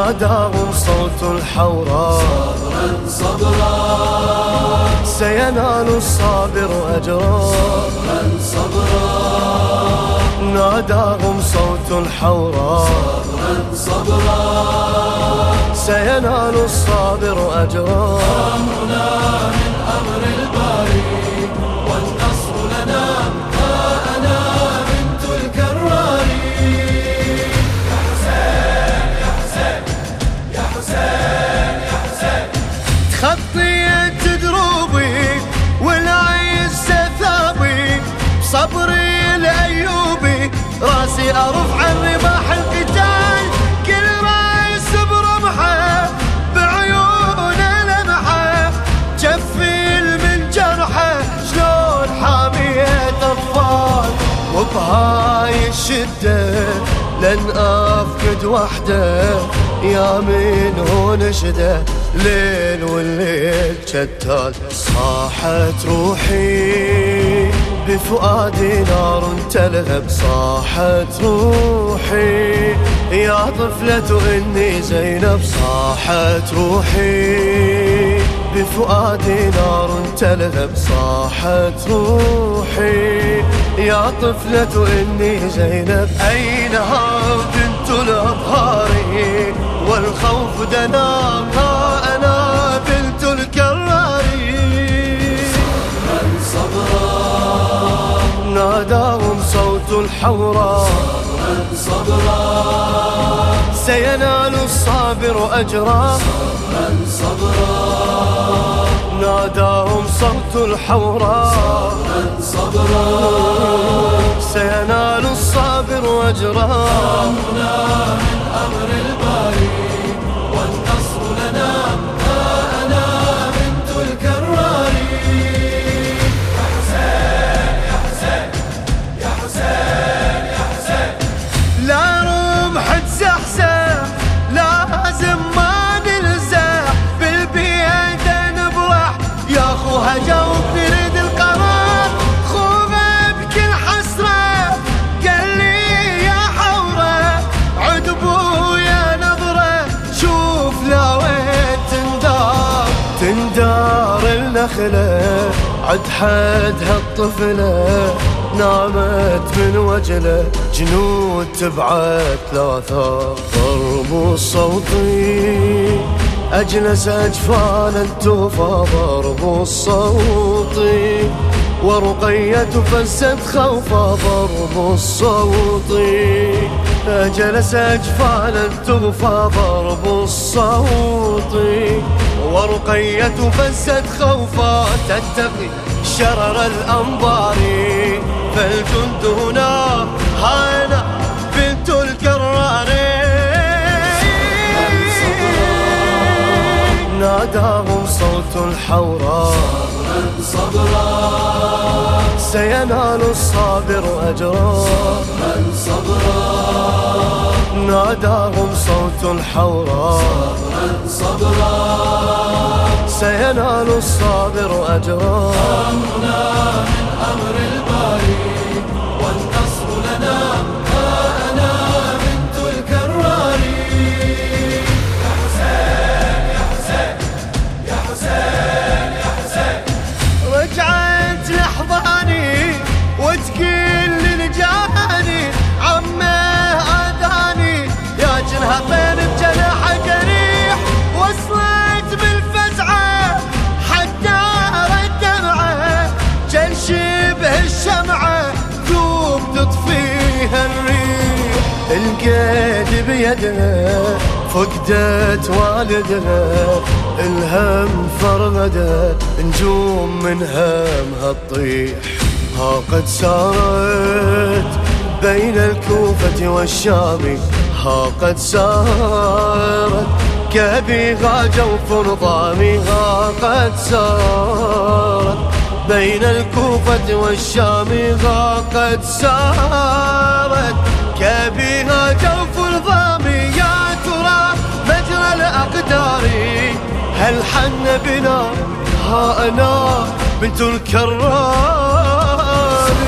ناداهم صوت الحوراء صبرا صبرا سينال الصابر أجرا صبرا صبرا ناداهم صوت الحوراء صبرا صبرا سينال الصابر أجرا. أمرنا من أمر الباري والنصر لنا ها أنا بنت الكراري. يا حسين يا حسين يا حسين يا حسين تخطيت دروبي والعز ثابي بصبري الأيوبي راسي أرفع الرماح القتال كل رايس برمحه بعيونه لمحه جفيل من جرحه شلون حامية أطفال وبهاي الشدة لن أفقد وحده يا من هو نشده ليل والليل شتال. صاحت روحي بفؤادي نار تلهب صاحت روحي يا طفلة إني زينب صاحت روحي بفؤادي نار تلهب صاحت روحي يا طفلة إني زينب. أينها بنت الأبهار والخوف دنا ها أنا بنت الكراري. صبرا صبرا ناداهم صوت الحوراء صبرا صبرا سينال الصابر أجرا. صبرا صبرا ناداهم صوت الحوراء صبرا صبرا سينال الصابر أجرا. أمرنا من أمر الباري والنصر لنا ها أنا بنت الكراري. يا حسين يا حسين يا حسين يا حسين لا رمح تزحزح لازم ما نلزح بالبيد نبرح يا خوها جاوب نريد القرار خوفه بكل حسرة قال لي يا حورة عدبو يا نظرة شوف لا وين تندار النخلة عد حدها الطفلة نامت من وجله جنود تبعت ثلاثة ضرب الصوتي أجلس أجفانا توفى ضرب الصوتي ورقية فزت خوفا ضرب الصوتي أجلس أجفانا توفى ضرب الصوتي ورقية فزت خوفا تتقي شرر الأنبار فالجند هنا هانا بنت الكراري. ناداهم صوت الحوراء صبرا صبرا سينال الصابر أجرا. صبرا صبرا ناداهم صوت الحوراء صبرا صبرا سينال الصابر أجرا. أمرنا من أمر الباري والنصر لنا ها أنا بنت الكراري. يا حسين يا حسين يا حسين يا حسين رجعت لحظاني وتقيل لجاني عمه آذاني يا جنهتين بجناح جريح وصلت بالفزعة حتى الدمعة جل شبه الشمعة ذوب تطفيها الريح. القيد بيدها فقدت والدها الهم فرغدها نجوم من همها تطيح. ها قد سارت بين الكوفة والشام ها قد سارت كبيغا جوف نظامي ها قد سارت بين الكوفة والشام ها قد سارت كبيغا جوف نظامي. يا ترى مجرى الأقدار هل حن بنا ها أنا بنت الكرار.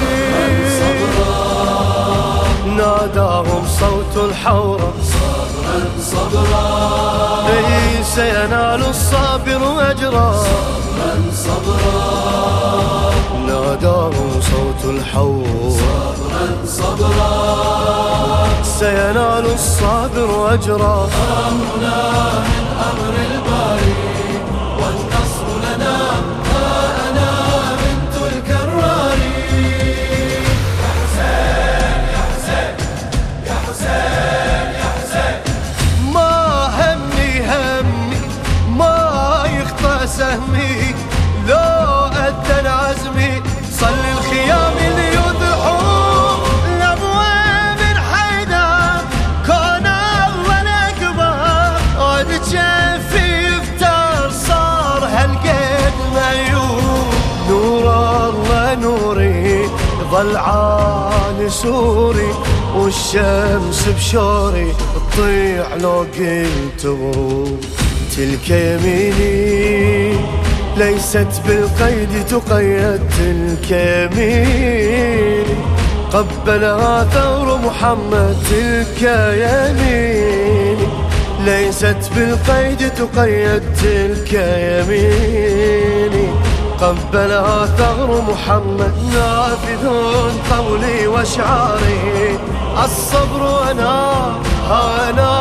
ناداهم صوت الحورة صبرا سينال الصابر أجرا صبرا صبرا ناداهم صوت الحوض صبرا صبرا سينال الصابر أجرا أمرنا من أمر الباري والنصر لنا ها أنا بنت الكراري يا حسين يا حسين يا حسين يا حسين ما همي ما يخطى سهمي لو أدى عزمي صل الخيام ليذحوا الأبواب من حيدر كون الله الأكبر عد جفي يفتر صار هالقد ميوم نور الله نوري ظل عالي سوري والشمس بشوري تطيع لو قلت غروب تلك يميني ليست بالقيد تقيد تلك يميني قبلها ثور محمد تلك يميني ليست بالقيد تقيد تلك يميني قبلها ثغر محمد نافذ قولي واشعاري الصبر أنا